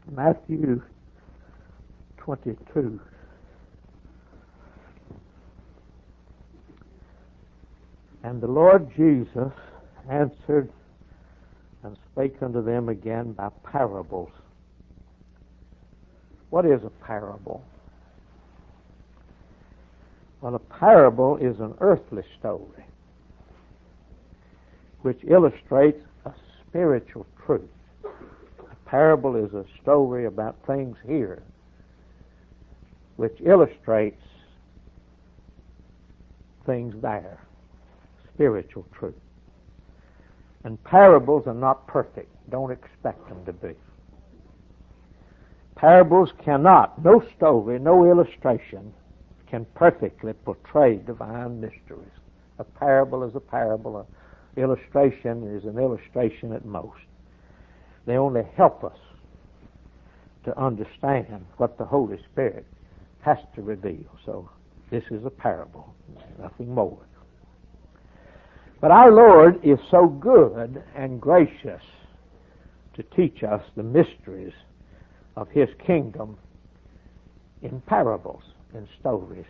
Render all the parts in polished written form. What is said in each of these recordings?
Matthew 22. And the Lord Jesus answered and spake unto them again by parables. What is a parable? Well, a parable is an earthly story which illustrates a spiritual truth. A parable is a story about things here which illustrates things there, spiritual truth. And parables are not perfect. Don't expect them to be. Parables cannot, no story, no illustration can perfectly portray divine mysteries. A parable is a parable. An illustration is an illustration at most. They only help us to understand what the Holy Spirit has to reveal. So this is a parable, nothing more. But our Lord is so good and gracious to teach us the mysteries of His kingdom in parables, in stories.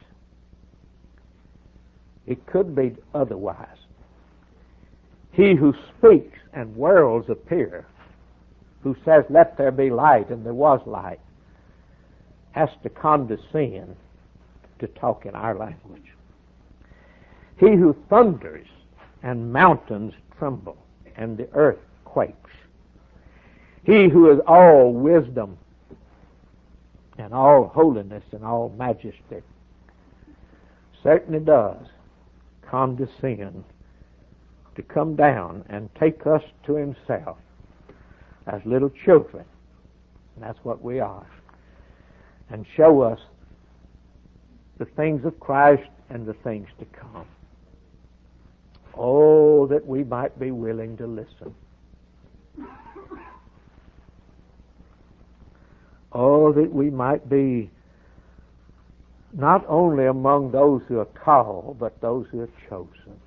It could be otherwise. He who speaks and worlds appear, who says, "Let there be light," and there was light, has to condescend to talk in our language. He who thunders and mountains tremble, and the earth quakes. He who is all wisdom and all holiness and all majesty certainly does condescend to come down and take us to Himself as little children. And that's what we are. And show us the things of Christ and the things to come. Oh, that we might be willing to listen. Oh, that we might be not only among those who are called, but those who are chosen.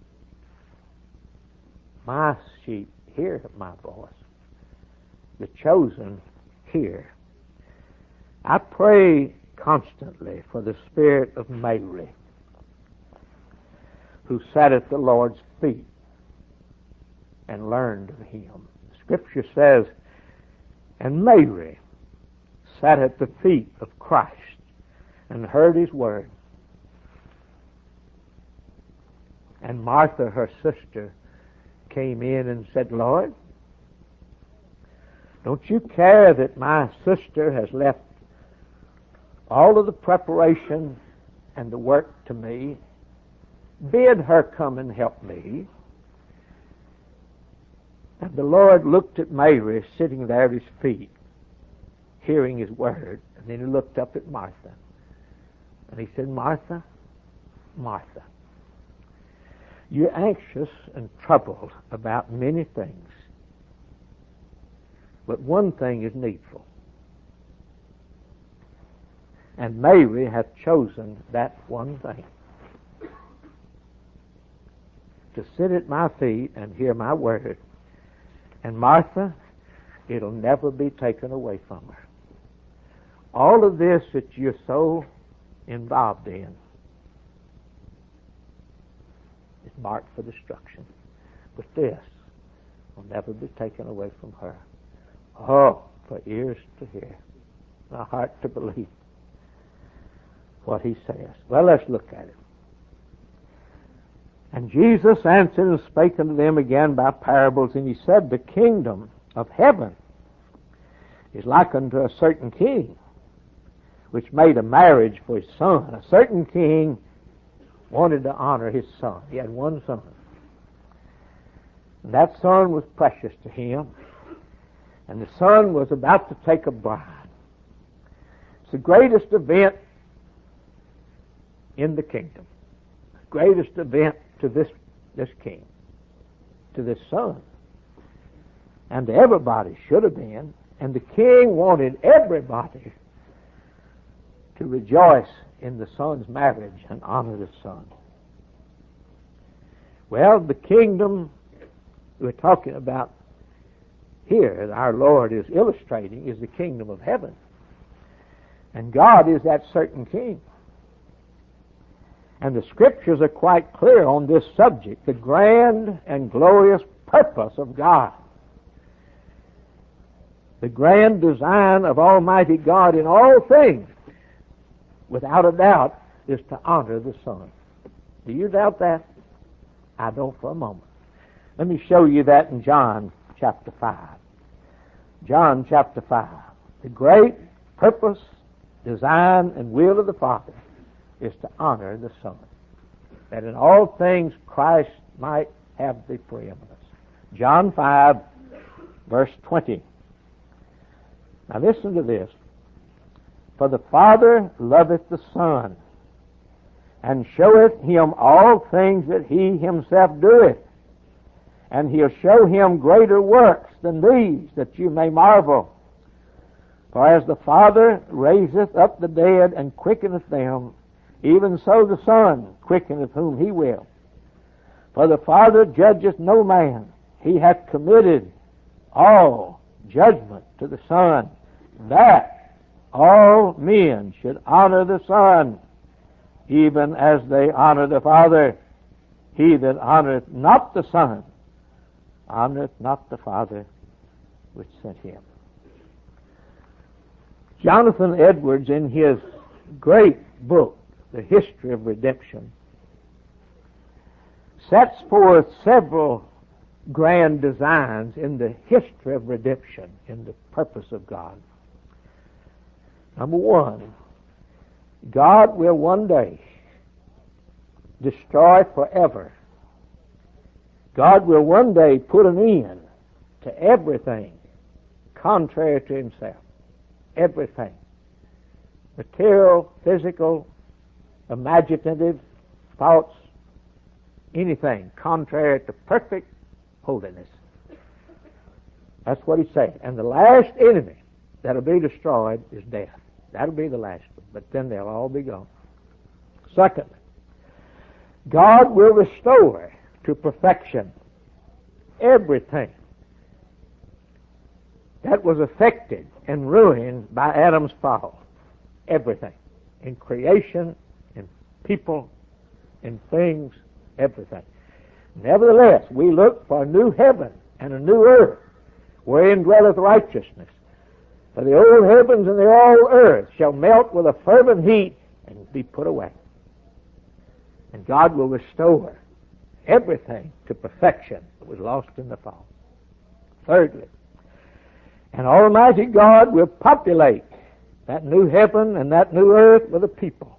My sheep hear my voice. The chosen hear. I pray constantly for the spirit of Mary, who sat at the Lord's feet and learned of Him. Scripture says, and Mary sat at the feet of Christ and heard His word. And Martha, her sister, came in and said, "Lord, don't you care that my sister has left all of the preparation and the work to me? Bid her come and help me." And the Lord looked at Mary sitting there at His feet, hearing His word, and then He looked up at Martha. And He said, "Martha, Martha, you're anxious and troubled about many things, but one thing is needful. And Mary hath chosen that one thing, to sit at my feet and hear my word. And Martha, it'll never be taken away from her. All of this that you're so involved in is marked for destruction. But this will never be taken away from her." Oh, for ears to hear, a heart to believe what He says. Well, let's look at it. And Jesus answered and spake unto them again by parables, and He said, "The kingdom of heaven is like unto a certain king, which made a marriage for his son." A certain king wanted to honor his son. He had one son. And that son was precious to him. And the son was about to take a bride. It's the greatest event in the kingdom. The greatest event to this king, to this son. And to everybody should have been. And the king wanted everybody to rejoice in the son's marriage and honor the son. Well, the kingdom we're talking about here our Lord is illustrating is the kingdom of heaven. And God is that certain king. And the Scriptures are quite clear on this subject, the grand and glorious purpose of God. The grand design of Almighty God in all things, without a doubt, is to honor the Son. Do you doubt that? I don't for a moment. Let me show you that in John chapter 5. John chapter 5. The great purpose, design, and will of the Father is to honor the Son, that in all things Christ might have the preeminence. John 5, verse 20. Now listen to this. For the Father loveth the Son, and showeth him all things that he himself doeth. And he'll show him greater works than these, that you may marvel. For as the Father raiseth up the dead and quickeneth them, even so the Son quickeneth whom he will. For the Father judgeth no man. He hath committed all judgment to the Son, that all men should honor the Son, even as they honor the Father. He that honoreth not the Son honoreth not the Father which sent him. Jonathan Edwards, in his great book, The History of Redemption, sets forth several grand designs in the history of redemption, in the purpose of God. Number one, God will one day destroy forever. God will one day put an end to everything contrary to himself. Everything. Material, physical, imaginative, thoughts, anything contrary to perfect holiness. That's what he said. And the last enemy that'll be destroyed is death. That'll be the last one, but then they'll all be gone. Secondly, God will restore to perfection everything that was affected and ruined by Adam's fall. Everything. In creation, in people, in things, everything. Nevertheless, we look for a new heaven and a new earth, wherein dwelleth righteousness. For the old heavens and the old earth shall melt with a fervent heat and be put away. And God will restore everything to perfection that was lost in the fall. Thirdly, and Almighty God will populate that new heaven and that new earth with a people.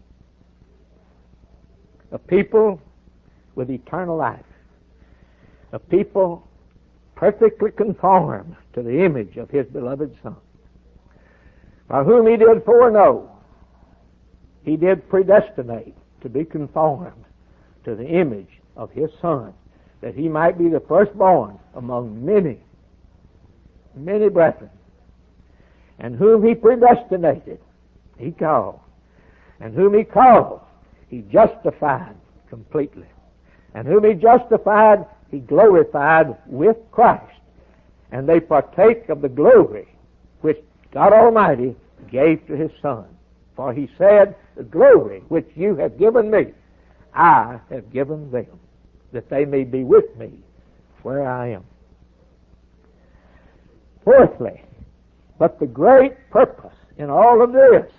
A people with eternal life. A people perfectly conformed to the image of his beloved Son. By whom he did foreknow, he did predestinate to be conformed to the image of his Son, that he might be the firstborn among many, many brethren. And whom he predestinated, he called. And whom he called, he justified completely. And whom he justified, he glorified with Christ. And they partake of the glory which God Almighty gave to his Son. For he said, the glory which you have given me, I have given them, that they may be with me where I am. Fourthly, but the great purpose in all of this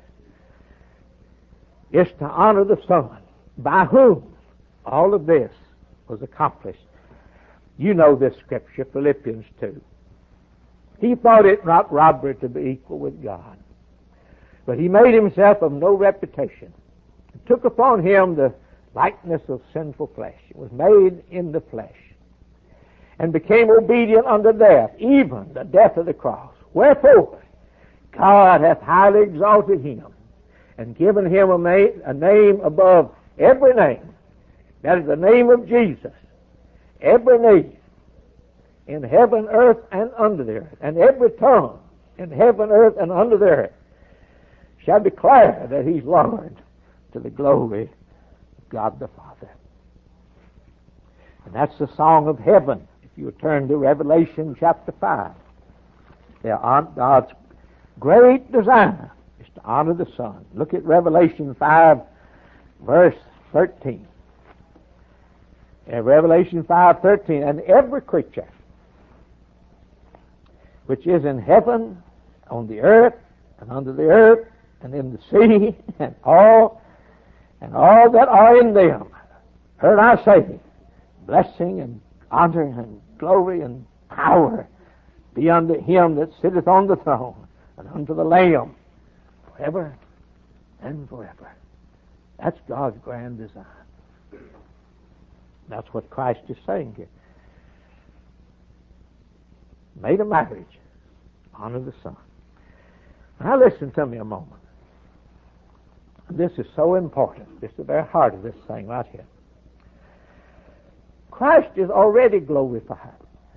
is to honor the Son, by whom all of this was accomplished. You know this scripture, Philippians 2. He thought it not robbery to be equal with God, but he made himself of no reputation, and took upon him the likeness of sinful flesh. It was made in the flesh, and became obedient unto death, even the death of the cross. Wherefore, God hath highly exalted him, and given him a name above every name, that is the name of Jesus. Every knee in heaven, earth, and under the earth, and every tongue in heaven, earth, and under the earth shall declare that he's Lord, to the glory of God the Father. And that's the song of heaven, if you turn to Revelation chapter 5. God's great design is to honor the Son. Look at Revelation 5, verse 13. Revelation 5:13, and every creature which is in heaven, on the earth, and under the earth, and in the sea, and all that are in them, heard I say, blessing and honor and glory and power be unto him that sitteth on the throne, and unto the Lamb, forever and forever. That's God's grand design. That's what Christ is saying here. Made a marriage. Honor the Son. Now listen to me a moment. This is so important. This is the very heart of this thing right here. Christ is already glorified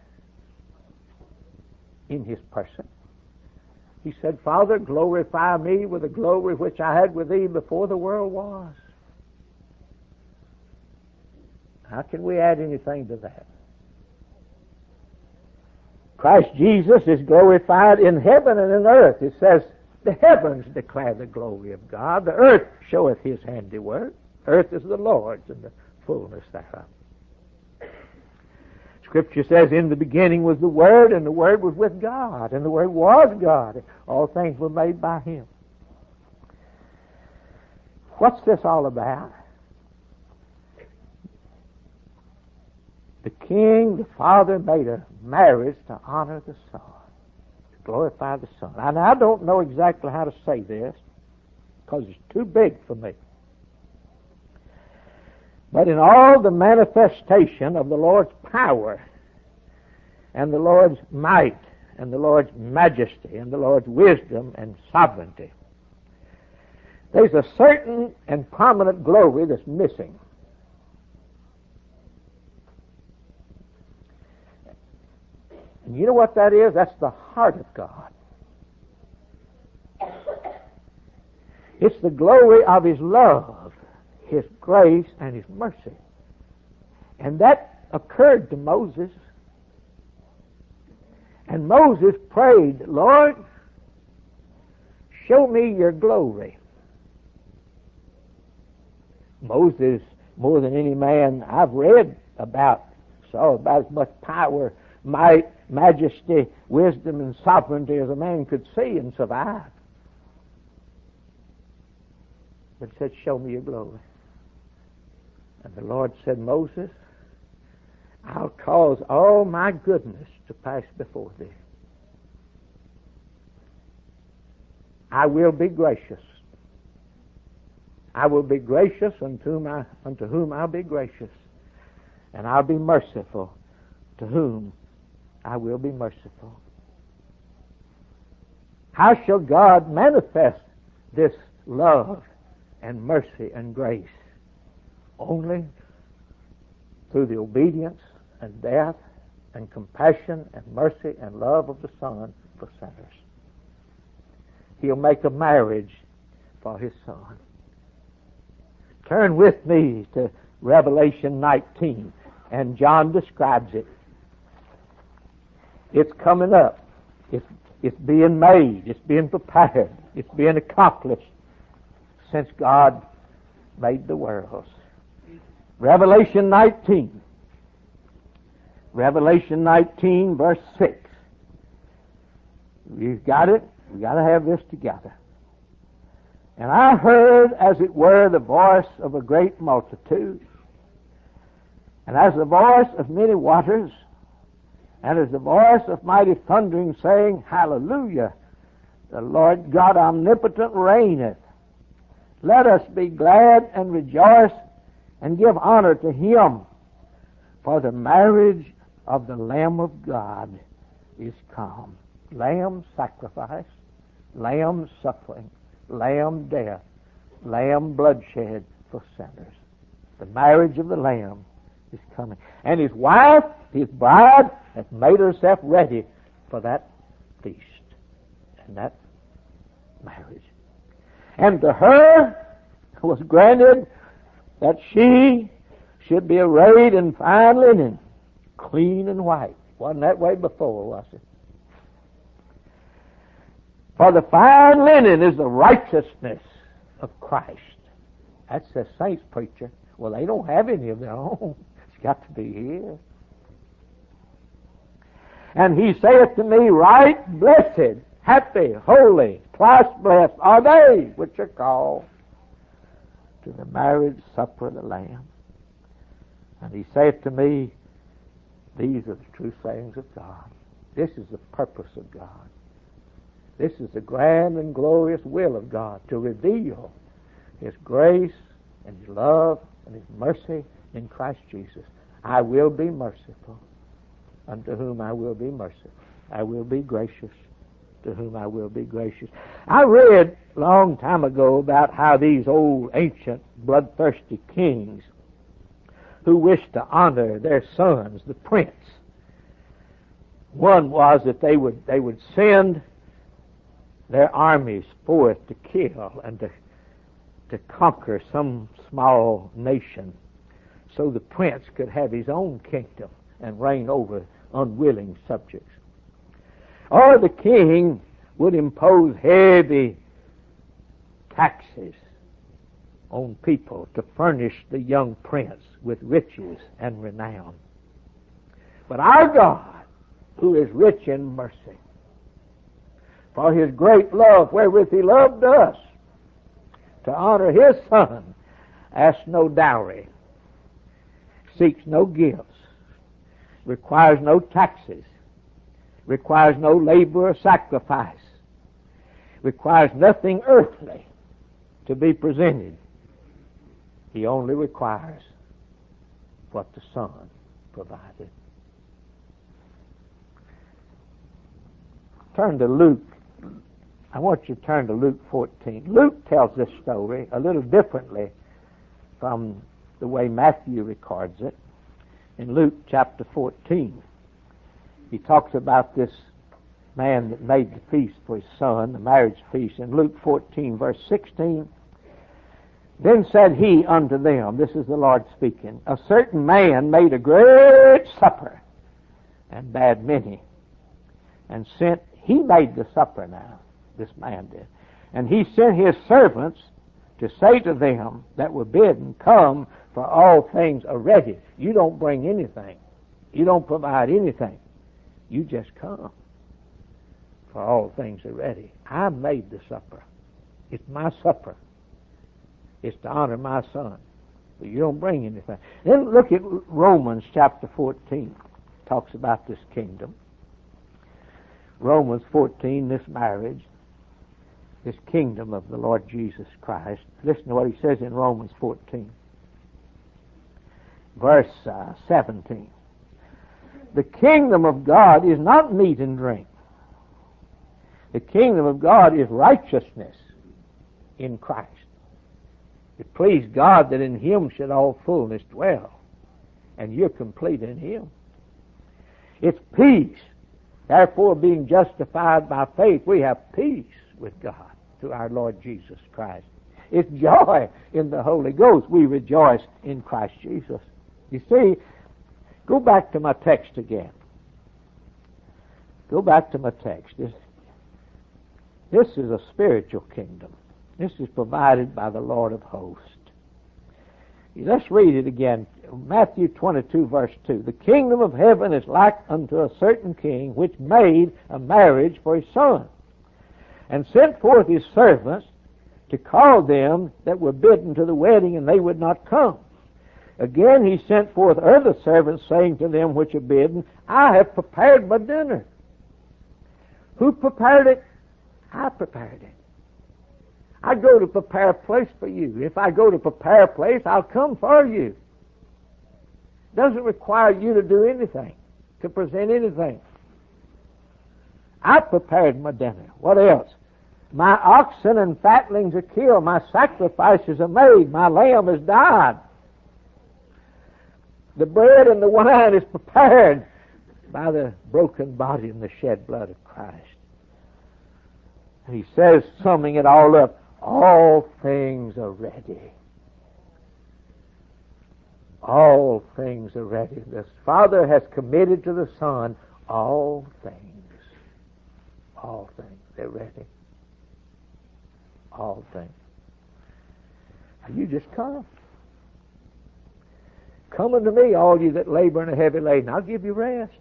in his person. He said, Father, glorify me with the glory which I had with thee before the world was. How can we add anything to that? Christ Jesus is glorified in heaven and in earth. It says, the heavens declare the glory of God. The earth showeth his handiwork. Earth is the Lord's and the fullness thereof. Scripture says, in the beginning was the Word, and the Word was with God, and the Word was God. All things were made by him. What's this all about? The King, the Father, made a marriage to honor the Son, to glorify the Son. And I don't know exactly how to say this, because it's too big for me. But in all the manifestation of the Lord's power, and the Lord's might, and the Lord's majesty, and the Lord's wisdom and sovereignty, there's a certain and prominent glory that's missing. And you know what that is? That's the heart of God. It's the glory of his love, his grace, and his mercy. And that occurred to Moses. And Moses prayed, Lord, show me your glory. Moses, more than any man I've read about, saw about as much power, might, majesty, wisdom, and sovereignty as a man could see and survive. But said, show me your glory. And the Lord said, Moses, I'll cause all my goodness to pass before thee. I will be gracious. I will be gracious unto whom I'll be gracious. And I'll be merciful to whom I will be merciful. How shall God manifest this love and mercy and grace? Only through the obedience and death and compassion and mercy and love of the Son for sinners. He'll make a marriage for his Son. Turn with me to Revelation 19, and John describes it. It's coming up. It's being made. It's being prepared. It's being accomplished since God made the worlds. Revelation 19. Revelation 19, verse 6. You've got it? We've got to have this together. And I heard, as it were, the voice of a great multitude, and as the voice of many waters, and as the voice of mighty thundering, saying, Hallelujah! The Lord God omnipotent reigneth. Let us be glad and rejoice and give honor to him, for the marriage of the Lamb of God is come. Lamb sacrifice, Lamb suffering, Lamb death, Lamb bloodshed for sinners. The marriage of the Lamb is coming. And his wife, his bride, has made herself ready for that feast and that marriage. And to her was granted that she should be arrayed in fine linen, clean and white. Wasn't that way before, was it? For the fine linen is the righteousness of Christ. That's the saints, preacher. Well, they don't have any of their own. It's got to be here. And he saith to me, right, blessed, happy, holy, twice blessed are they which are called to the marriage supper of the Lamb. And he saith to me, these are the true sayings of God. This is the purpose of God. This is the grand and glorious will of God, to reveal His grace and His love and His mercy in Christ Jesus. I will be merciful unto whom I will be merciful. I will be gracious to whom I will be gracious. I read a long time ago about how these old ancient bloodthirsty kings who wished to honor their sons, the prince, one was that they would send their armies forth to kill and to conquer some small nation so the prince could have his own kingdom and reign over unwilling subjects. Or the king would impose heavy taxes on people to furnish the young prince with riches and renown. But our God, who is rich in mercy, for His great love wherewith He loved us, to honor His Son, asks no dowry, seeks no gifts, requires no taxes, requires no labor or sacrifice, requires nothing earthly to be presented. He only requires what the Son provided. Turn to Luke. I want you to turn to Luke 14. Luke tells this story a little differently from the way Matthew records it. In Luke chapter 14, he talks about this man that made the feast for his son, the marriage feast. In Luke 14, verse 16, then said he unto them, this is the Lord speaking, a certain man made a great supper and bade many, and he made the supper now, this man did, and he sent his servants to say to them that were bidden, come, for all things are ready. You don't bring anything. You don't provide anything. You just come, for all things are ready. I made the supper. It's my supper. It's to honor my Son. But you don't bring anything. Then look at Romans chapter 14. It talks about this kingdom. Romans 14, this marriage, this kingdom of the Lord Jesus Christ. Listen to what he says in Romans 14, verse 17. The kingdom of God is not meat and drink. The kingdom of God is righteousness in Christ. It pleased God that in Him should all fullness dwell, and you're complete in Him. It's peace. Therefore, being justified by faith, we have peace with God through our Lord Jesus Christ. It's joy in the Holy Ghost. We rejoice in Christ Jesus. You see, go back to my text again. Go back to my text. This is a spiritual kingdom. This is provided by the Lord of hosts. Let's read it again. Matthew 22, verse 2. The kingdom of heaven is like unto a certain king which made a marriage for his son, and sent forth his servants to call them that were bidden to the wedding, and they would not come. Again he sent forth other servants, saying to them which are bidden, I have prepared my dinner. Who prepared it? I prepared it. I go to prepare a place for you. If I go to prepare a place, I'll come for you. It doesn't require you to do anything, to present anything. I prepared my dinner. What else? My oxen and fatlings are killed. My sacrifices are made. My lamb is died. The bread and the wine is prepared by the broken body and the shed blood of Christ. And he says, summing it all up, all things are ready. All things are ready. The Father has committed to the Son all things. All things. They're ready. All things. Now you just come. Come unto me, all you that labor and are heavy laden. I'll give you rest.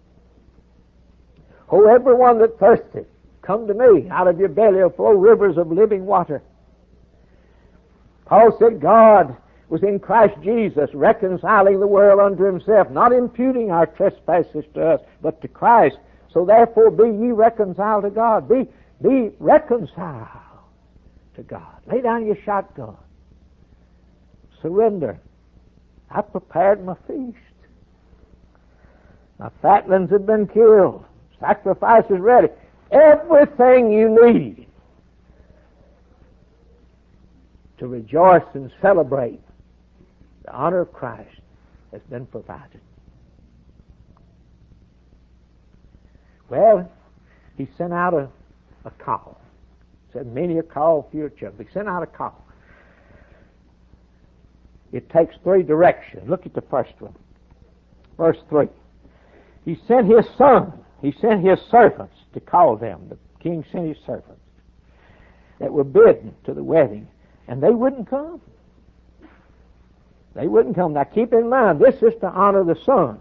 Oh, everyone that thirsteth, come to me. Out of your belly will flow rivers of living water. Paul said God was in Christ Jesus, reconciling the world unto himself, not imputing our trespasses to us, but to Christ. So therefore be ye reconciled to God. Be reconciled to God. Lay down your shotgun. Surrender. I prepared my feast. My fatlings have been killed. Sacrifice is ready. Everything you need to rejoice and celebrate the honor of Christ has been provided. Well, he sent out a call. He said, many are called, few are chosen. He sent out a call. It takes three directions. Look at the first one. Verse 3. He sent his son. He sent his servants to call them. The king sent his servants that were bidden to the wedding, and they wouldn't come. They wouldn't come. Now keep in mind, this is to honor the son.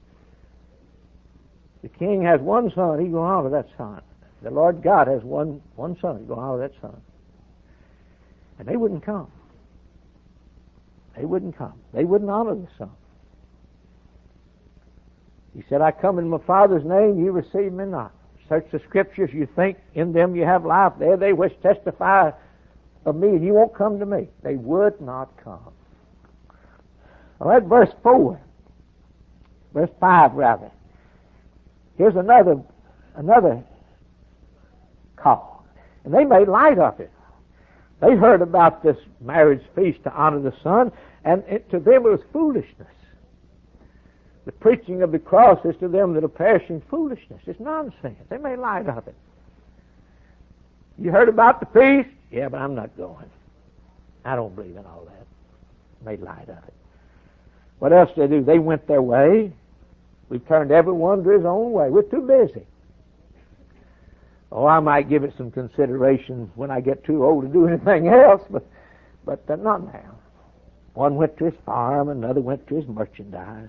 The king has one son, he's going to honor that son. The Lord God has one son, he's going to honor that son. And they wouldn't come. They wouldn't come. They wouldn't honor the son. He said, I come in my Father's name, you receive me not. Search the Scriptures, you think in them you have life. There they which testify of me, and you won't come to me. They would not come. Well, that's verse 4. Verse 5, rather. Here's another call. And they made light of it. They heard about this marriage feast to honor the Son, and to them it was foolishness. The preaching of the cross is to them that are perishing foolishness. It's nonsense. They made light of it. You heard about the feast? Yeah, but I'm not going. I don't believe in all that. Made light of it. What else did they do? They went their way. We've turned everyone to his own way. We're too busy. Oh, I might give it some consideration when I get too old to do anything else, but not now. One went to his farm, another went to his merchandise.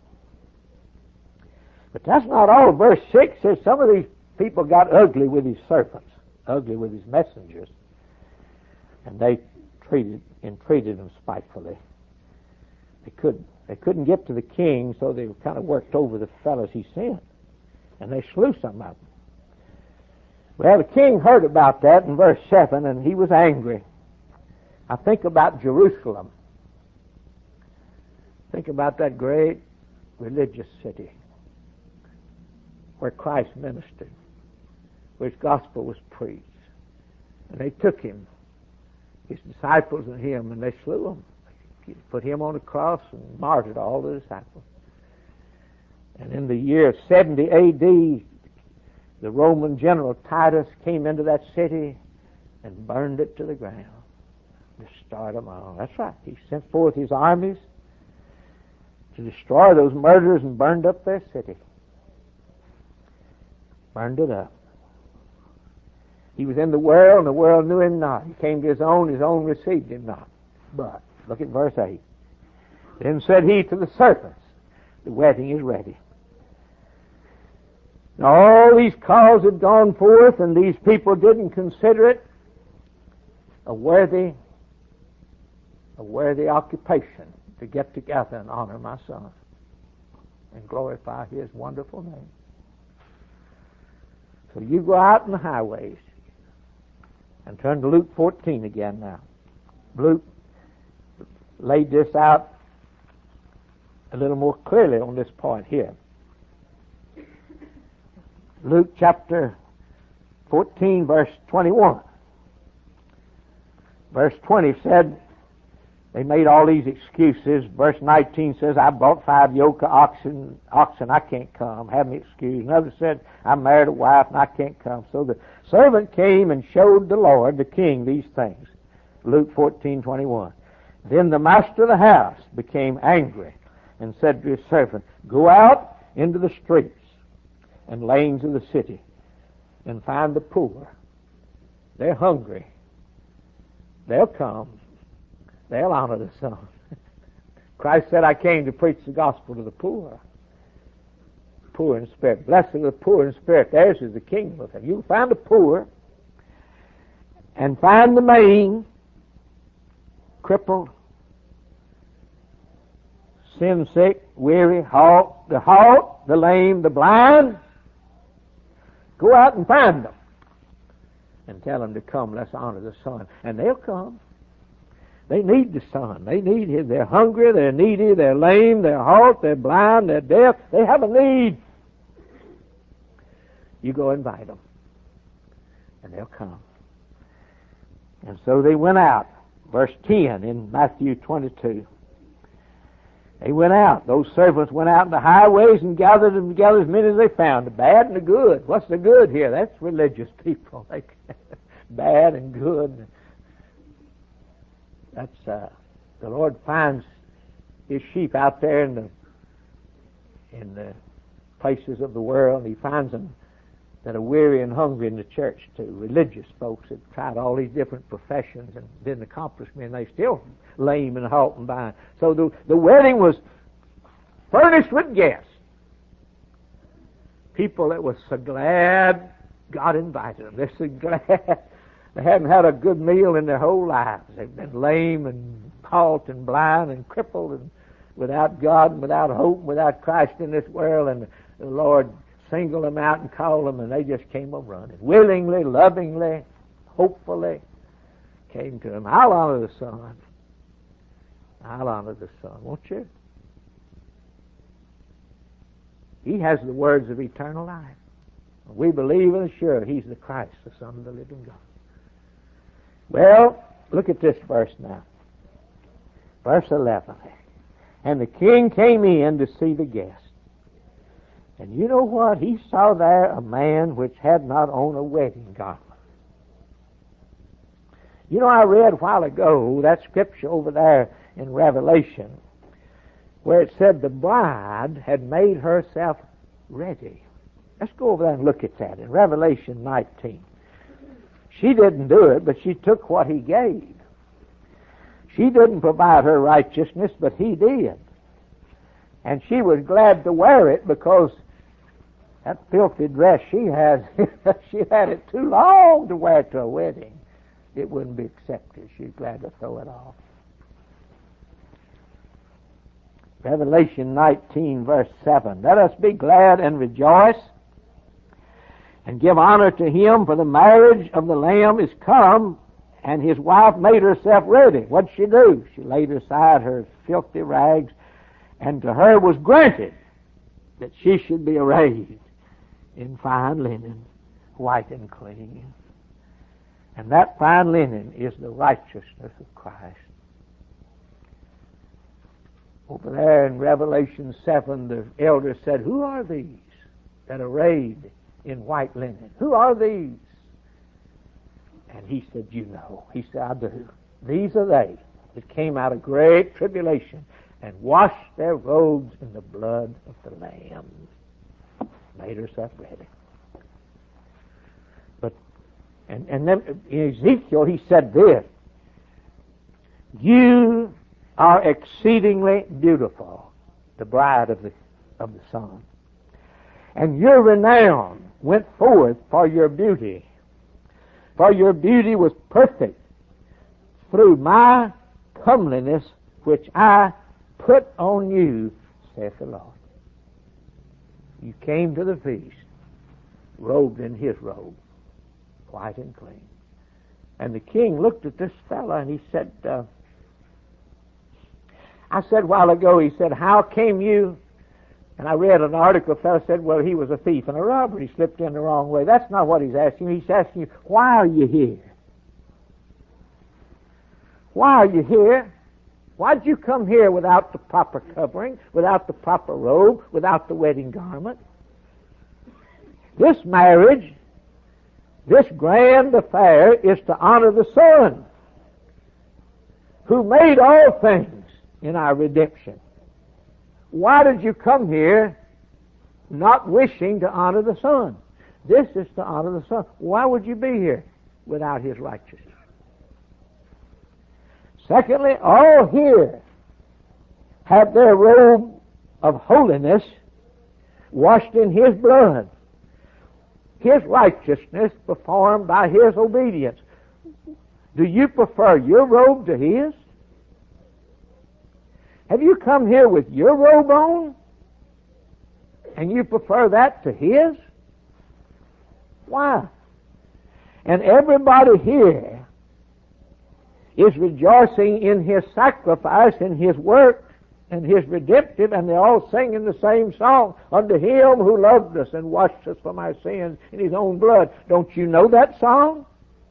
But that's not all. Verse 6 says some of these people got ugly with his servants, ugly with his messengers, and they entreated them spitefully. They couldn't get to the king, so they kind of worked over the fellows he sent, and they slew some of them. Well, the king heard about that in verse 7, and he was angry. I think about Jerusalem. Think about that great religious city where Christ ministered, where his gospel was preached. And they took him, his disciples and him, and they slew him. They put him on the cross and martyred all the disciples. And in the year 70 A.D., the Roman general Titus came into that city and burned it to the ground. Destroyed them all. That's right. He sent forth his armies to destroy those murderers and burned up their city. Burned it up. He was in the world, and the world knew him not. He came to his own received him not. But, look at verse 8. Then said he to the servants, the wedding is ready. Now all these calls had gone forth, and these people didn't consider it a worthy occupation to get together and honor my Son and glorify his wonderful name. So you go out in the highways and turn to Luke 14 again now. Luke laid this out a little more clearly on this point here. Luke chapter 14, verse 21. Verse 20 said, they made all these excuses. Verse 19 says, I bought 5 yoke of oxen, I can't come. Have me excused. Another said, I married a wife and I can't come. So the servant came and showed the Lord, the king, these things. Luke 14:21. Then the master of the house became angry and said to his servant, Go out into the streets and lanes of the city and find the poor. They're hungry. They'll come. They'll honor the Son. Christ said, I came to preach the gospel to the poor. Poor in spirit. Blessed are the poor in spirit. Theirs is the kingdom of heaven. You find the poor and find the maimed, crippled, sin sick, weary, halt, the lame, the blind. Go out and find them and tell them to come. Let's honor the Son. And they'll come. They need the Son. They need Him. They're hungry, they're needy, they're lame, they're halt, they're blind, they're deaf. They have a need. You go invite them, and they'll come. And so they went out. Verse 10 in Matthew 22. They went out. Those servants went out in the highways and gathered them together as many as they found, the bad and the good. What's the good here? That's religious people. Bad and good. That's the Lord finds His sheep out there in the places of the world. He finds them that are weary and hungry in the church too. Religious folks that tried all these different professions and didn't accomplish me, and they still lame and halt and blind. So the wedding was furnished with guests. People that were so glad God invited them. They're so glad they hadn't had a good meal in their whole lives. They've been lame and halt and blind and crippled and without God and without hope and without Christ in this world, and the Lord singled them out and called them, and they just came up running. Willingly, lovingly, hopefully came to Him. I'll honor the Son. I'll honor the Son, won't you? He has the words of eternal life. We believe and assure He's the Christ, the Son of the living God. Well, look at this verse now. Verse 11. And the king came in to see the guest. And you know what? He saw there a man which had not on a wedding garment. You know, I read a while ago that scripture over there in Revelation where it said the bride had made herself ready. Let's go over there and look at that in Revelation 19. She didn't do it, but she took what He gave. She didn't provide her righteousness, but He did. And she was glad to wear it because that filthy dress she has, she had it too long to wear to a wedding. It wouldn't be accepted. She's glad to throw it off. Revelation 19, verse 7. Let us be glad and rejoice and give honor to Him, for the marriage of the Lamb is come, and His wife made herself ready. What'd she do? She laid aside her filthy rags, and to her was granted that she should be arrayed in fine linen, white and clean. And that fine linen is the righteousness of Christ. Over there in Revelation 7, the elders said, Who are these that are arrayed in white linen? Who are these? And He said, You know. He said, I do. These are they that came out of great tribulation and washed their robes in the blood of the Lamb. Made herself ready. But and then in Ezekiel He said this, You are exceedingly beautiful, the bride of the Son. And your renown went forth for your beauty. For your beauty was perfect through my comeliness which I put on you, saith the Lord. You came to the feast, robed in His robe, white and clean. And the king looked at this fellow and he said, I said a while ago, he said, How came you? And I read an article, a fellow said, well, he was a thief and a robber. He slipped in the wrong way. That's not what he's asking you. He's asking you, why are you here? Why are you here? Why did you come here without the proper covering, without the proper robe, without the wedding garment? This marriage, this grand affair, is to honor the Son. who made all things in our redemption. Why did you come here not wishing to honor the Son? This is to honor the Son. Why would you be here without His righteousness? Secondly, all here have their robe of holiness washed in His blood. His righteousness performed by His obedience. Do you prefer your robe to His? Have you come here with your robe on and you prefer that to His? Why? And everybody here is rejoicing in His sacrifice, in His work, and His redemptive, and they're all singing the same song. Unto Him who loved us and washed us from our sins in His own blood. Don't you know that song?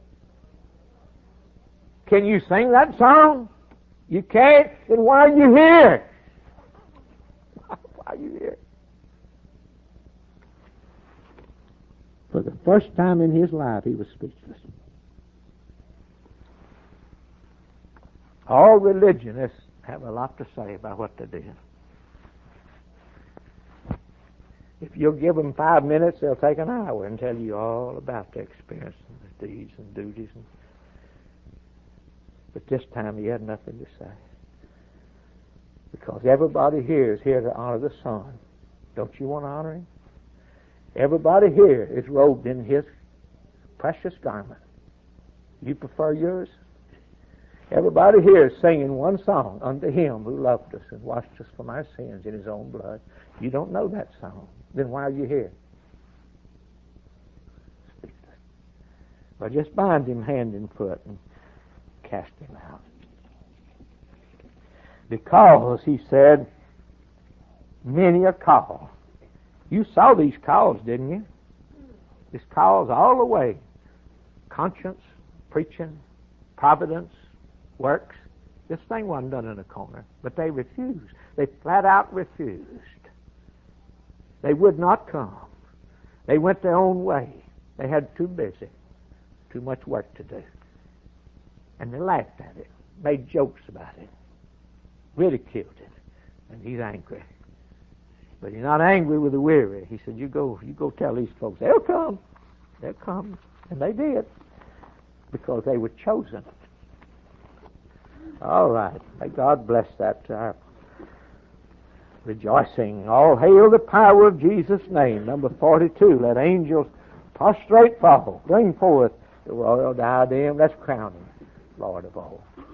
Can you sing that song? You can't? Then why are you here? Why are you here? For the first time in his life, he was speechless. All religionists have a lot to say about what they did. If you'll give them 5 minutes, they'll take an hour and tell you all about their experience and their deeds and duties. But this time he had nothing to say. Because everybody here is here to honor the Son. Don't you want to honor Him? Everybody here is robed in His precious garment. You prefer yours? Everybody here is singing one song, unto Him who loved us and washed us from our sins in His own blood. You don't know that song. Then why are you here? Well, just bind him hand and foot and cast him out. Because, he said, many are called. You saw these calls, didn't you? These calls all the way. Conscience, preaching, providence, works. This thing wasn't done in a corner. But they refused. They flat out refused. They would not come. They went their own way. They had too busy, too much work to do. And they laughed at it, made jokes about it, ridiculed it. And he's angry. But he's not angry with the weary. He said, you go tell these folks. They'll come. They'll come. And they did. Because they were chosen. All right. May God bless that rejoicing. All hail the power of Jesus' name. Number 42. Let angels prostrate fall. Bring forth the royal diadem. Let's crown Him Lord of all.